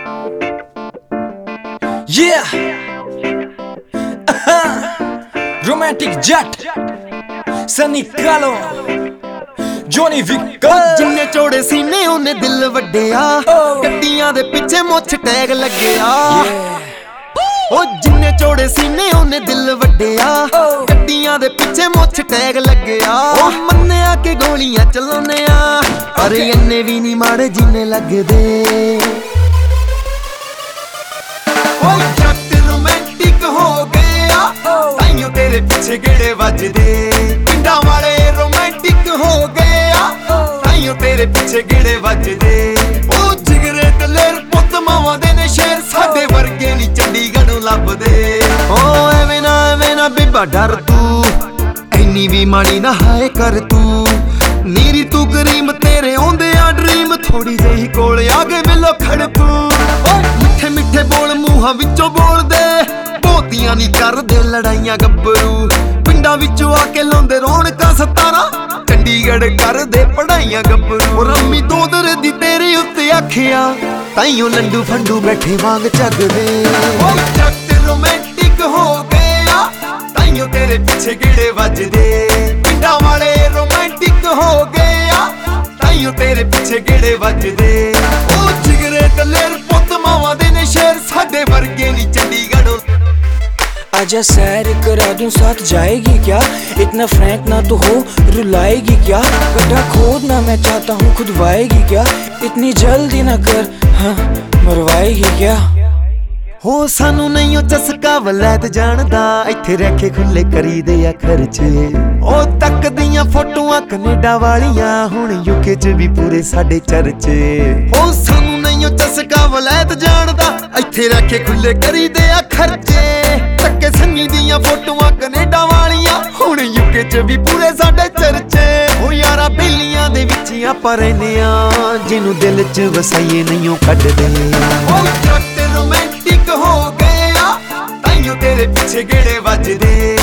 Yeah, romantic jet, Sunny Kalo, Johnny Vico। जिन्ने चौड़े सीने उन्ने दिल वड्डिया, गड्डियां दे पिछे मुछ टैग लग्गिया। ओ जिन्ने चौड़े सीने उन्ने दिल वड्डिया, गड्डियां दे पिछे मुछ टैग लग्गिया। ओ मन्निया के गोलियां चलाने आ, पर इन्ने भी नहीं माड़े जिन्ने लगदे। ओ जट रोमांटिक हो गया, ताइयों तेरे पीछे गेड़े वजदे। पिंडा वाले रोमांटिक हो गया, ताइयों तेरे पीछे गेड़े वजदे। ओ जिगरे दलेर पुत मावां दे ने शेर, साडे वर्गे नी चंडीगढ़ लभदे। ओ एवें ना बीबा डर तू, इन्नी भी माड़ी ना हाय कर तू। नीरी तू करीम तेरे आउंदे आ ड्रीम, थोड़ी जही कोल आ गए मिलो खड़ तू। मिठे मिठे बोल मूहां विचों बोल दे, बहुतियां नी करदे लड़ाइयां गब्बरू। पिंडां विचों आके लाउंदे रौनकां सतारा, चंडीगढ़ करदे पढ़ाइयां गब्बरू। रम्मी दोदर दी तेरे उत्ते आखिया, ताइयों लंडू फंडू बैठे वांग चगदे। ओ जट रोमांटिक हो गया, ताइयों तेरे पीछे गेड़े वजदे। पिंडां वाले रोमांटिक हो गया, ताइयों तेरे पीछे गेड़े वजदे। ओ जिगरे दलेर पुत मावां दे ने शेर, साडे वर्गे नी चंडीगढ़। आजा सैर करा दूं साथ जाएगी क्या, इतना फ्रैंक ना तो हो रुलाएगी क्या। गड्ढा खोदना मैं चाहता हूँ खुदवाएगी क्या, इतनी जल्दी ना कर हाँ मरवाएगी क्या। हो सानू नहीं ओ चस्का वलैत जानदा, इत्थे रह के खुले करी दे आ खर्चे। ओ तक दियां फोटोआं कनेडा वालियां, हुण यूके च भी पूरे साडे चर्चे। हो सानू नहीं ओ चस्का वलैत जानदा, इत्थे रह के खुले करी दे आ खर्चे। तक्के संगी दियां फोटोआं कनेडा वालियां, हुण यूके च भी पूरे साडे चर्चे। हो यारा बेलियां दे विच आपां रहिंदे आ, जिन्नू दिल च वसाईए नहीं ओ कड्डदे। ओ जट रोमांटिक हो गया, ताइयों तेरे पीछे गेड़े वजदे।